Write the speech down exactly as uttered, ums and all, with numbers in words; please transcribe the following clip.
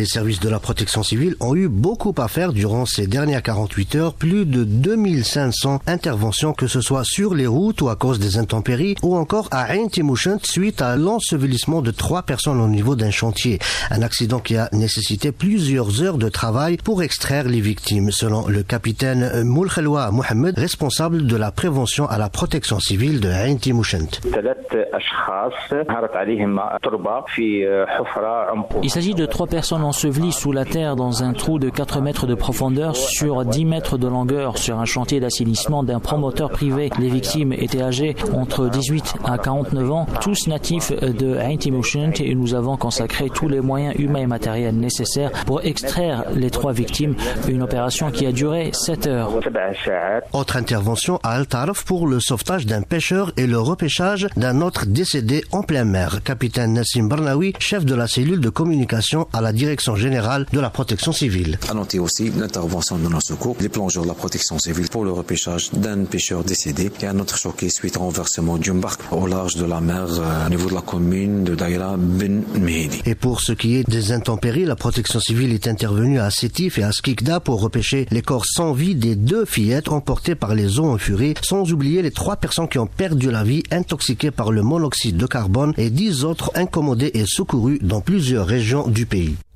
Les services de la protection civile ont eu beaucoup à faire durant ces dernières quarante-huit heures, plus de deux mille cinq cents interventions, que ce soit sur les routes ou à cause des intempéries, ou encore à Ain Timouchent suite à l'ensevelissement de trois personnes au niveau d'un chantier. Un accident qui a nécessité plusieurs heures de travail pour extraire les victimes, selon le capitaine Moulkhelwa Mohamed, responsable de la prévention à la protection civile de Ain Timouchent. Il s'agit de trois personnes ensevelies sous la terre dans un trou de quatre mètres de profondeur sur dix mètres de longueur sur un chantier d'assainissement d'un promoteur privé. Les victimes étaient âgées entre dix-huit à quarante-neuf ans, tous natifs de Ain Timouchent, et nous avons consacré tous les moyens humains et matériels nécessaires pour extraire les trois victimes, une opération qui a duré sept heures. Autre intervention à Al Tarf pour le sauvetage d'un pêcheur et le repêchage d'un autre décédé en pleine mer. Capitaine Nassim Barnaoui, chef de la cellule de communication à la direction générale de la protection civile. A noter aussi l'intervention de nos secours, les plongeurs de la protection civile pour le repêchage d'un pêcheur décédé et un autre choqué suite au renversement d'une barque au large de la mer euh, au niveau de la commune de Daïra Ben Mehdi. Et pour ce qui est des intempéries, la protection civile est intervenue à Sétif et à Skikda pour repêcher les corps sans vie des deux fillettes emportées par les eaux en furie, sans oublier les trois personnes qui ont perdu la vie intoxiquées par le monoxyde de carbone et dix autres incommodés et secourus dans plusieurs régions du pays.